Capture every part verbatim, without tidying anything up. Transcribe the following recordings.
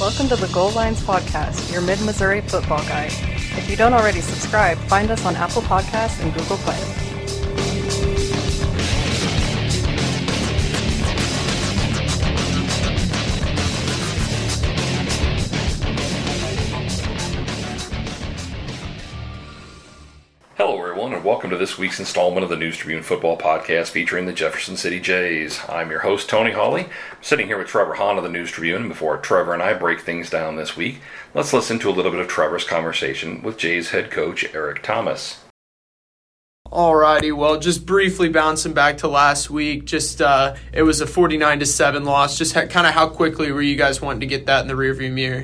welcome to the Goal Lines Podcast, your mid-Missouri football guide. If you don't already subscribe, find us on Apple Podcasts and Google Play. Hello everyone, and welcome to this week's installment of the News Tribune Football Podcast featuring the Jefferson City Jays. I'm your host, Tony Hawley. I'm sitting here with Trevor Hahn of the News Tribune, and before Trevor and I break things down this week, let's listen to a little bit of Trevor's conversation with Jays head coach Eric Thomas. Alrighty, well, just briefly bouncing back to last week, just uh, it was a forty-nine to seven loss. Just ha- kind of how quickly were you guys wanting to get that in the rearview mirror?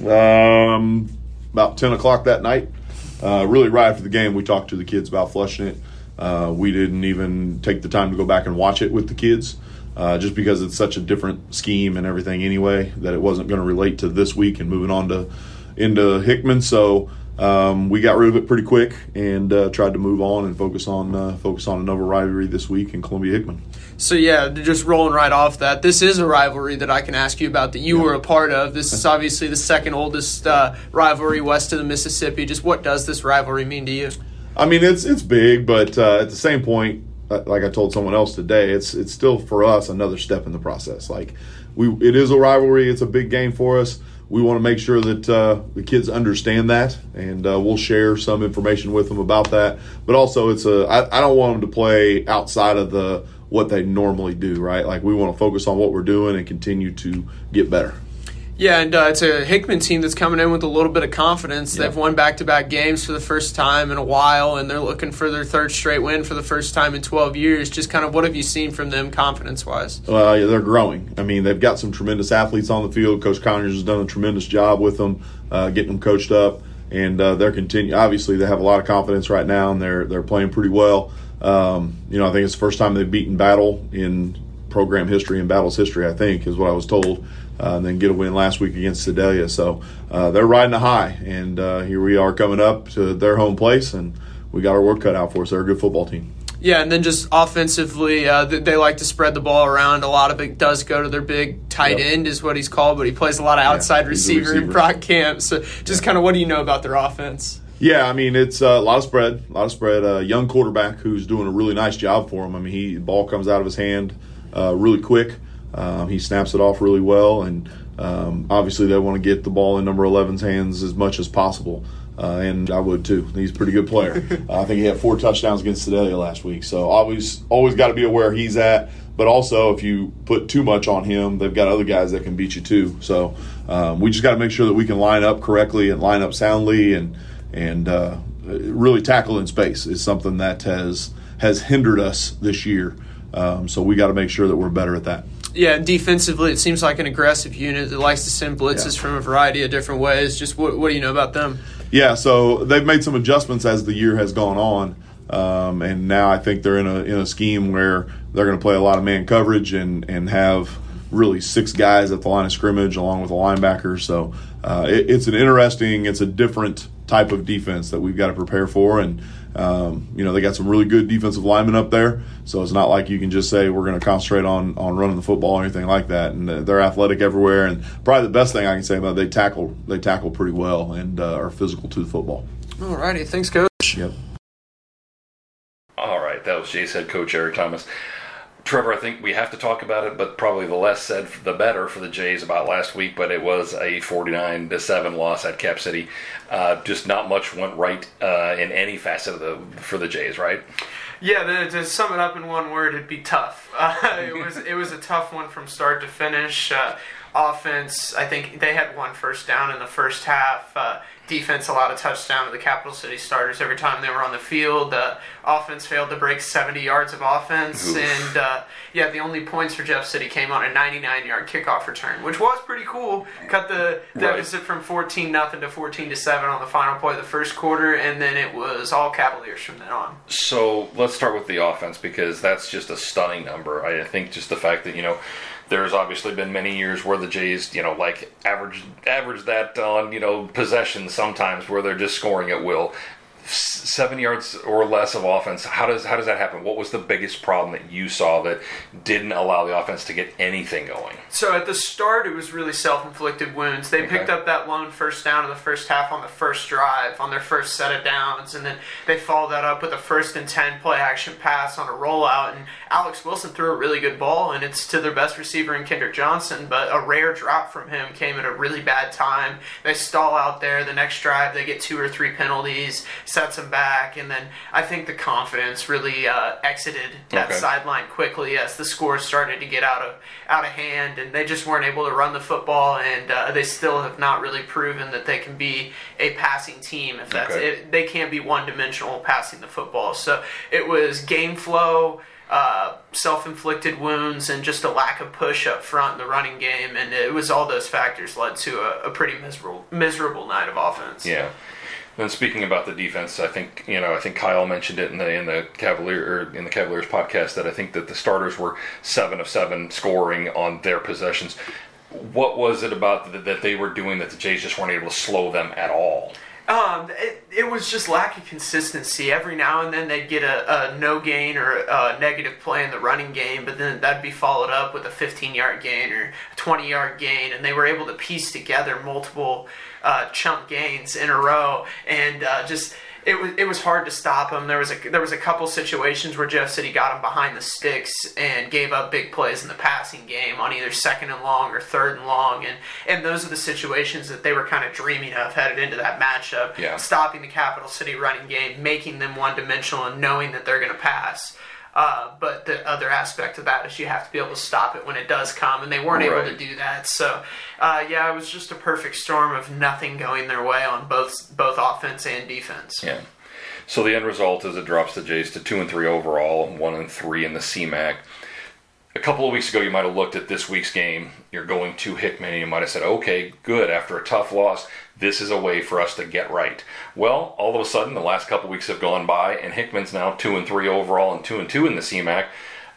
Um, about ten o'clock that night. Uh, really right after the game, we talked to the kids about flushing it. Uh, we didn't even take the time to go back and watch it with the kids, uh, just because it's such a different scheme and everything anyway, that it wasn't going to relate to this week and moving on to into Hickman. So um, we got rid of it pretty quick and uh, tried to move on and focus on uh, focus on another rivalry this week in Columbia Hickman. So, yeah, just rolling right off that, this is a rivalry that I can ask you about that you yeah. were a part of. This is obviously the second oldest uh, rivalry west of the Mississippi. Just what does this rivalry mean to you? I mean, it's it's big, but uh, at the same point, uh, like I told someone else today, it's it's still for us another step in the process. Like, we, it is a rivalry. It's a big game for us. We want to make sure that uh, the kids understand that, and uh, we'll share some information with them about that. But also, it's a I, I don't want them to play outside of the what they normally do, right? Like, we want to focus on what we're doing and continue to get better. Yeah, and uh, it's a Hickman team that's coming in with a little bit of confidence. Yep. They've won back-to-back games for the first time in a while, and they're looking for their third straight win for the first time in twelve years. Just kind of what have you seen from them confidence-wise? Well, uh, yeah, they're growing. I mean, they've got some tremendous athletes on the field. Coach Conyers has done a tremendous job with them, uh, getting them coached up, and uh, they're continue. Obviously, they have a lot of confidence right now, and they're they're playing pretty well. Um, you know, I think it's the first time they've beaten Battle in program history and Battle's history, I think, is what I was told. Uh, and then get a win last week against Sedalia. So uh, they're riding a high, and uh, here we are coming up to their home place, and we got our work cut out for us. They're a good football team. Yeah, and then just offensively, uh, they like to spread the ball around. A lot of it does go to their big tight yep. end is what he's called, but he plays a lot of outside yeah, receiver, receiver in Brock Camp. So just yeah. kind of what do you know about their offense? Yeah, I mean, it's uh, a lot of spread, a lot of spread. A uh, young quarterback who's doing a really nice job for him. I mean, he the ball comes out of his hand uh, really quick. Um, he snaps it off really well, and um, obviously they want to get the ball in number eleven's hands as much as possible, uh, and I would too. He's a pretty good player. uh, I think he had four touchdowns against Sedalia last week, so always always got to be aware he's at. But also, if you put too much on him, they've got other guys that can beat you too. So um, we just got to make sure that we can line up correctly and line up soundly, and and uh, really tackle in space is something that has has hindered us this year. Um, so we got to make sure that we're better at that. Yeah, and defensively, it seems like an aggressive unit that likes to send blitzes yeah. from a variety of different ways. Just what, what do you know about them? Yeah, so they've made some adjustments as the year has gone on, um, and now I think they're in a in a scheme where they're going to play a lot of man coverage and, and have really six guys at the line of scrimmage along with a linebacker. So uh, it, it's an interesting, it's a different type of defense that we've got to prepare for, and Um, you know, they got some really good defensive linemen up there, so it's not like you can just say we're going to concentrate on, on running the football or anything like that. And uh, they're athletic everywhere, and probably the best thing I can say about it, they tackle they tackle pretty well and uh, are physical to the football. All righty, thanks, Coach. Yep. All right, that was Jays head coach Eric Thomas. Trevor, I think we have to talk about it, but probably the less said, the better for the Jays about last week. But it was a forty-nine to seven loss at Cap City. Uh, just not much went right uh, in any facet of the for the Jays, right? Yeah, the, to sum it up in one word, it'd be tough. Uh, it was it was a tough one from start to finish. Uh, offense, I think they had one first down in the first half. Uh, defense allowed a touchdown to the Capital City starters every time they were on the field. Uh, offense failed to break seventy yards of offense. Oof. And, uh, yeah, the only points for Jeff City came on a ninety-nine-yard kickoff return, which was pretty cool. Cut the deficit right. from fourteen nothing to fourteen to seven on the final play of the first quarter, and then it was all Cavaliers from then on. So let's start with the offense, because that's just a stunning number. I think just the fact that, you know, there's obviously been many years where the Jays, you know, like average average that on, you know, possessions sometimes where they're just scoring at will. seven yards or less of offense. How does how does that happen? What was the biggest problem that you saw that didn't allow the offense to get anything going? So at the start, it was really self-inflicted wounds. They Okay. picked up that lone first down in the first half on the first drive, on their first set of downs, and then they followed that up with a first and ten play-action pass on a rollout, and Alex Wilson threw a really good ball, and it's to their best receiver in Kendrick Johnson, but a rare drop from him came at a really bad time. They stall out there. The next drive, they get two or three penalties, sets them back, and then I think the confidence really uh, exited that Okay. sideline quickly as the scores started to get out of out of hand, and they just weren't able to run the football, and uh, they still have not really proven that they can be a passing team. If that's Okay. it, they can't be one-dimensional passing the football. So it was game flow, uh, self-inflicted wounds, and just a lack of push up front in the running game, and it was all those factors led to a, a pretty miserable miserable night of offense. Yeah. Then speaking about the defense, I think you know I think Kyle mentioned it in the in the Cavalier or in the Cavaliers podcast that I think that the starters were seven of seven scoring on their possessions. What was it about that, that they were doing that the Jays just weren't able to slow them at all? Um, it, it was just lack of consistency. Every now and then they'd get a, a no gain or a negative play in the running game, but then that'd be followed up with a fifteen-yard gain or a twenty-yard gain, and they were able to piece together multiple uh, chunk gains in a row, and uh, just it was it was hard to stop them. There was a there was a couple situations where Jeff City got him behind the sticks and gave up big plays in the passing game on either second and long or third and long, and and those are the situations that they were kind of dreaming of headed into that matchup. Yeah. Stopping the Capital City running game, making them one-dimensional, and knowing that they're going to pass. Uh, but the other aspect of that is you have to be able to stop it when it does come, and they weren't able Right. to do that. So, uh, yeah, it was just a perfect storm of nothing going their way on both both offense and defense. Yeah. So the end result is it drops the Jays to two and three overall, one and three in the C MAC. A couple of weeks ago, you might have looked at this week's game. You're going to Hickman, and you might have said, "Okay, good. After a tough loss, this is a way for us to get right." Well, all of a sudden, the last couple of weeks have gone by, and Hickman's now two and three overall and two and two in the C MAC,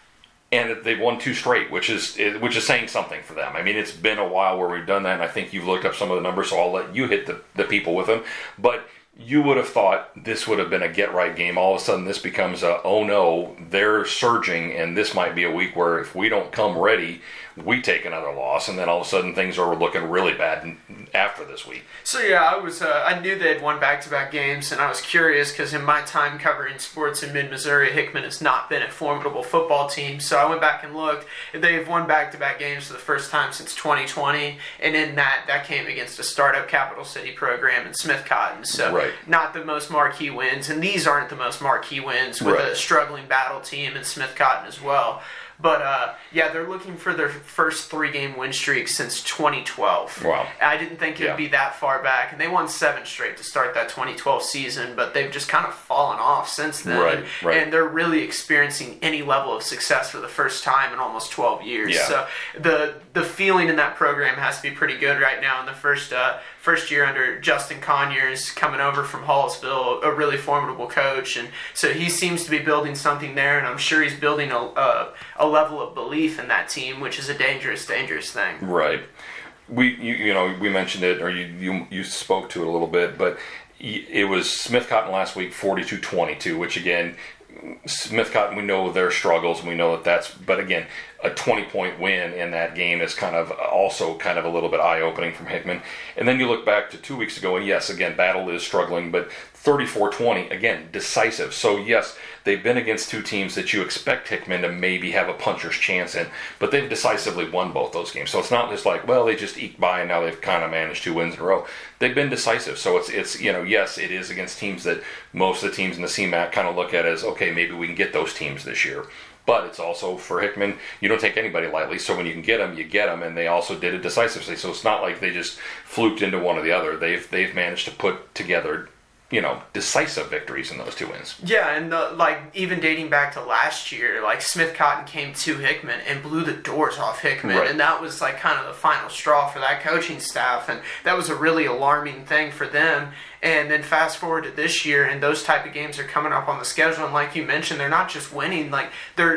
and they've won two straight, which is which is saying something for them. I mean, it's been a while where we've done that, and I think you've looked up some of the numbers, so I'll let you hit the, the people with them. But you would have thought this would have been a get-right game. All of a sudden, this becomes a, oh no, they're surging, and this might be a week where if we don't come ready, we take another loss, and then all of a sudden things are looking really bad after this week. So yeah, I was uh, I knew they'd won back-to-back games, and I was curious because in my time covering sports in mid-Missouri, Hickman has not been a formidable football team. So I went back and looked. They've won back-to-back games for the first time since twenty twenty, and in that, that came against a startup Capital City program in Smith Cotton. So Right. not the most marquee wins, and these aren't the most marquee wins with Right. a struggling battle team in Smith Cotton as well. But, uh, yeah, they're looking for their first three-game win streak since twenty twelve. Wow. I didn't think it'd Yeah. be that far back. And they won seven straight to start that twenty twelve season, but they've just kind of fallen off since then. Right, right. And they're really experiencing any level of success for the first time in almost twelve years. Yeah. So the the feeling in that program has to be pretty good right now in the first uh, first year under Justin Conyers coming over from Hallsville, a really formidable coach. And so he seems to be building something there, and I'm sure he's building a, a, a level of belief in that team, which is a dangerous, dangerous thing. Right. We, you, you know, we mentioned it, or you, you, you spoke to it a little bit, but y- it was Smith Cotton last week, forty-two twenty-two, which again, Smith Cotton, we know their struggles, and we know that that's, but again, a twenty-point win in that game is kind of also kind of a little bit eye-opening from Hickman. And then you look back to two weeks ago, and yes, again, Battle is struggling, but thirty-four twenty, again, decisive. So yes, they've been against two teams that you expect Hickman to maybe have a puncher's chance in, but they've decisively won both those games. So it's not just like, well, they just eked by and now they've kind of managed two wins in a row. They've been decisive. So it's, it's you know, yes, it is against teams that most of the teams in the C MAC kind of look at as, okay, maybe we can get those teams this year. But it's also, for Hickman, you don't take anybody lightly, so when you can get them, you get them, and they also did it decisively. So it's not like they just fluked into one or the other. They've they've managed to put together, you know, decisive victories in those two wins. Yeah, and the, like even dating back to last year, like Smith Cotton came to Hickman and blew the doors off Hickman, Right. and that was like kind of the final straw for that coaching staff, and that was a really alarming thing for them. And then fast forward to this year, and those type of games are coming up on the schedule, and like you mentioned, they're not just winning, like they're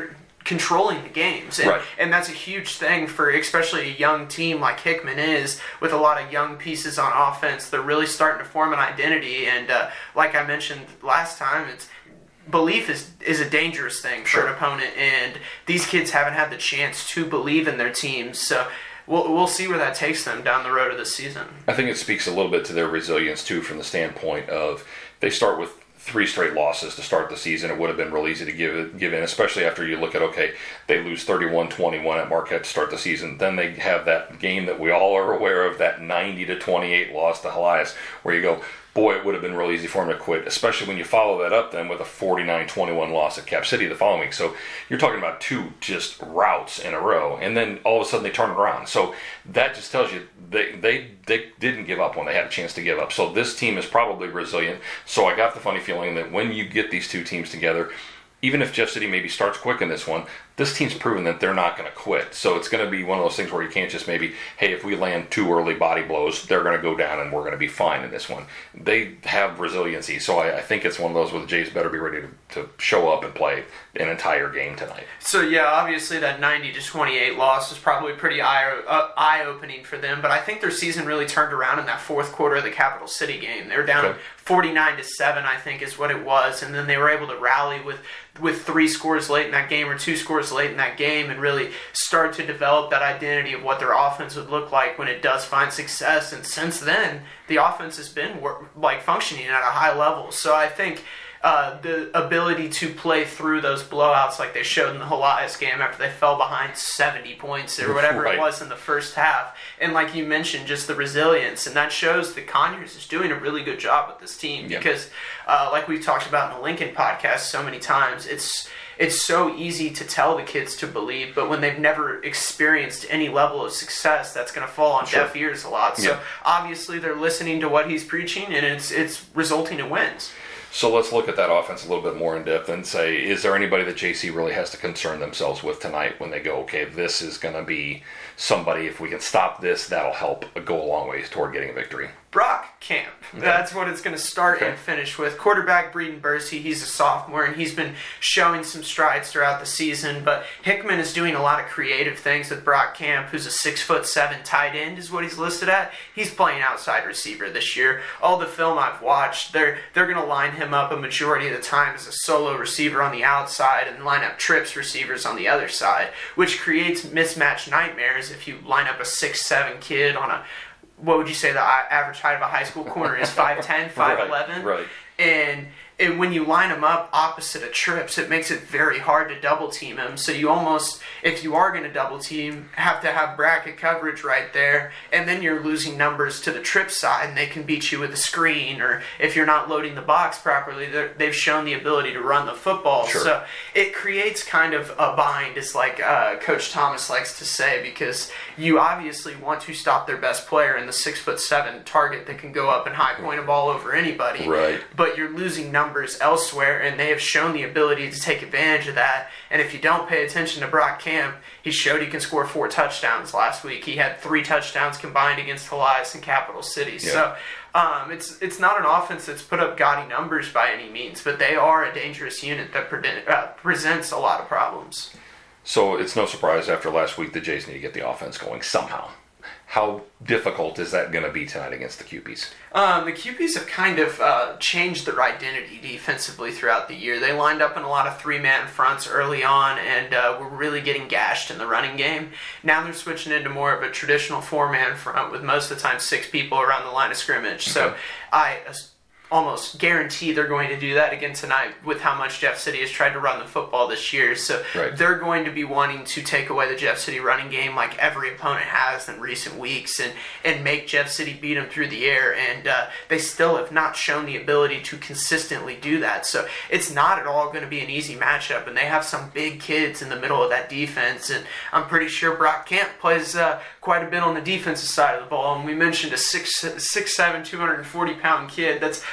controlling the games. And, right. and that's a huge thing for especially a young team like Hickman is, with a lot of young pieces on offense. They're really starting to form an identity. And uh, like I mentioned last time, it's belief is, is a dangerous thing for sure. an opponent. And these kids haven't had the chance to believe in their teams. So we'll, we'll see where that takes them down the road of the season. I think it speaks a little bit to their resilience, too, from the standpoint of they start with three straight losses to start the season. It would have been real easy to give give in, especially after you look at, okay, they lose thirty-one twenty-one at Marquette to start the season. Then they have that game that we all are aware of, that ninety to twenty-eight loss to Helias, where you go, boy, it would have been real easy for them to quit, especially when you follow that up then with a forty-nine twenty-one loss at Cap City the following week. So you're talking about two just routes in a row, and then all of a sudden they turn it around. So that just tells you they, they, they didn't give up when they had a chance to give up. So this team is probably resilient. So I got the funny feeling that when you get these two teams together, even if Jeff City maybe starts quick in this one, this team's proven that they're not going to quit. So it's going to be one of those things where you can't just maybe, hey, if we land two early body blows, they're going to go down and we're going to be fine in this one. They have resiliency. So I, I think it's one of those where the Jays better be ready to, to show up and play an entire game tonight. So, yeah, obviously that ninety to twenty-eight loss was probably pretty eye, uh, eye-opening for them. But I think their season really turned around in that fourth quarter of the Capital City game. They were down okay. forty-nine to seven, I think, is what it was. And then they were able to rally with with three scores late in that game or two scores late in that game and really start to develop that identity of what their offense would look like when it does find success. And since then, the offense has been work, like functioning at a high level. So I think uh, the ability to play through those blowouts like they showed in the Helias game after they fell behind seventy points or whatever right. it was in the first half. And like you mentioned, just the resilience. And that shows that Conyers is doing a really good job with this team yeah. because uh, like we've talked about in the Lincoln podcast so many times, it's it's so easy to tell the kids to believe, but when they've never experienced any level of success, that's going to fall on sure. deaf ears a lot. So yeah. obviously they're listening to what he's preaching, and it's it's resulting in wins. So let's look at that offense a little bit more in depth and say, is there anybody that J C really has to concern themselves with tonight when they go, okay, this is going to be somebody, if we can stop this, that'll help go a long ways toward getting a victory? Brock Camp. Okay. That's what it's going to start okay. and finish with. Quarterback Breeden Bursey, he's a sophomore, and he's been showing some strides throughout the season, but Hickman is doing a lot of creative things with Brock Camp, who's a six foot seven tight end is what he's listed at. He's playing outside receiver this year. All the film I've watched, they're they're going to line him up a majority of the time as a solo receiver on the outside and line up trips receivers on the other side, which creates mismatch nightmares if you line up a six seven kid on a, what would you say the average height of a high school corner is, five ten, five eleven? Right, right. And, and when you line them up opposite of trips, it makes it very hard to double team him. So you almost, if you are going to double team, have to have bracket coverage right there. And then you're losing numbers to the trip side, and they can beat you with a screen. Or if you're not loading the box properly, they've shown the ability to run the football. Sure. So it creates kind of a bind, as like uh, Coach Thomas likes to say, because you obviously want to stop their best player in the six foot seven target that can go up and high point a ball over anybody. Right. But you're losing numbers elsewhere, and they have shown the ability to take advantage of that. And if you don't pay attention to Brock Camp, he showed he can score four touchdowns last week. He had three touchdowns combined against Helias and Capital City. Yeah. So um, it's it's not an offense that's put up gaudy numbers by any means, but they are a dangerous unit that pre- uh, presents a lot of problems. So it's no surprise after last week the Jays need to get the offense going somehow. How difficult is that going to be tonight against the Q Ps? Um, the Q Ps have kind of uh, changed their identity defensively throughout the year. They lined up in a lot of three-man fronts early on and uh, were really getting gashed in the running game. Now they're switching into more of a traditional four-man front with most of the time six people around the line of scrimmage. So okay. I almost guarantee they're going to do that again tonight with how much Jeff City has tried to run the football this year. So right. they're going to be wanting to take away the Jeff City running game like every opponent has in recent weeks and, and make Jeff City beat them through the air. And uh, they still have not shown the ability to consistently do that. So it's not at all going to be an easy matchup. And they have some big kids in the middle of that defense. And I'm pretty sure Brock Camp plays uh, quite a bit on the defensive side of the ball. And we mentioned a six, six seven, two hundred forty pound kid. That's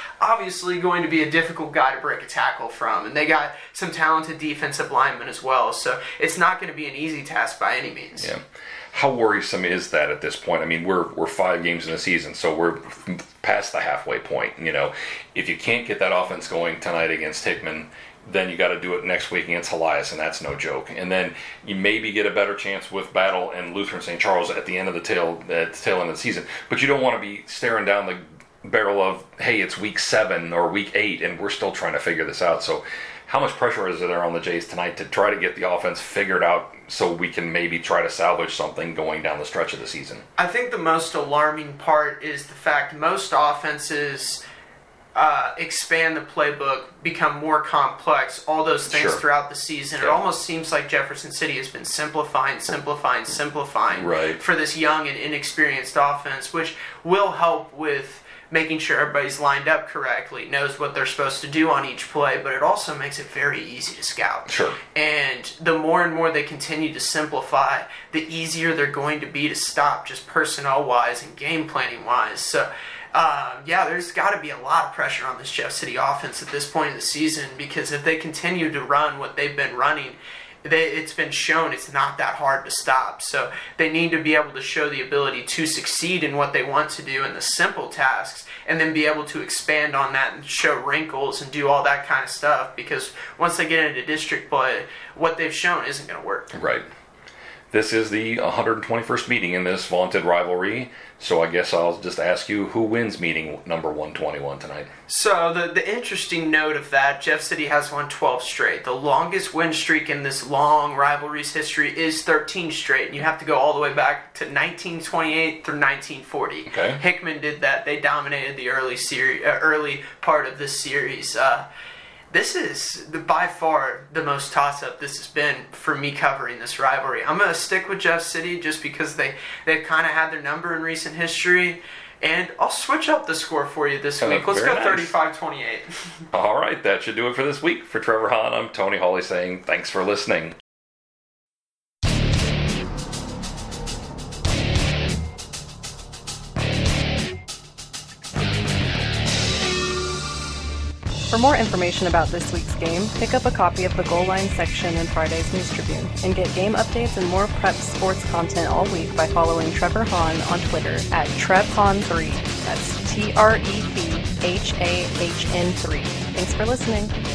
obviously going to be a difficult guy to break a tackle from, and they got some talented defensive linemen as well, so it's not going to be an easy task by any means. Yeah. How worrisome is that at this point? I mean, we're we're five games in the season, so we're past the halfway point. You know, if you can't get that offense going tonight against Hickman, then you got to do it next week against Helias, and that's no joke. And then you maybe get a better chance with Battle and Lutheran Saint Charles at the end of the tail at the tail end of the season. But you don't want to be staring down the barrel of, hey, it's week seven or week eight, and we're still trying to figure this out. So how much pressure is there on the Jays tonight to try to get the offense figured out so we can maybe try to salvage something going down the stretch of the season? I think the most alarming part is the fact most offenses uh, expand the playbook, become more complex, all those things Sure. throughout the season. Yeah. It almost seems like Jefferson City has been simplifying, simplifying, simplifying Right. for this young and inexperienced offense, which will help with making sure everybody's lined up correctly, knows what they're supposed to do on each play, but it also makes it very easy to scout. Sure. And the more and more they continue to simplify, the easier they're going to be to stop, just personnel-wise and game planning-wise. So, um, yeah, there's got to be a lot of pressure on this Jeff City offense at this point in the season, because if they continue to run what they've been running, They, it's been shown it's not that hard to stop. So they need to be able to show the ability to succeed in what they want to do in the simple tasks, and then be able to expand on that and show wrinkles and do all that kind of stuff, because once they get into district play, what they've shown isn't going to work. Right. This is the one hundred twenty-first meeting in this vaunted rivalry, so I guess I'll just ask you, who wins meeting number one twenty-one tonight? So the the interesting note of that, Jeff City has won twelve straight. The longest win streak in this long rivalry's history is thirteen straight, and you have to go all the way back to nineteen twenty-eight through nineteen forty. Okay. Hickman did that. They dominated the early series, uh, early part of this series. Uh, This is the, by far the most toss-up this has been for me covering this rivalry. I'm going to stick with Jeff City just because they, they've kind of had their number in recent history. And I'll switch up the score for you this Oh, week. Let's very go nice. thirty-five twenty-eight. All right, that should do it for this week. For Trevor Hahn, I'm Tony Hawley saying thanks for listening. For more information about this week's game, pick up a copy of the Goal Line section in Friday's News Tribune, and get game updates and more prep sports content all week by following Trevor Hahn on Twitter at Trev Hahn three. That's T R E P H A H N three. Thanks for listening.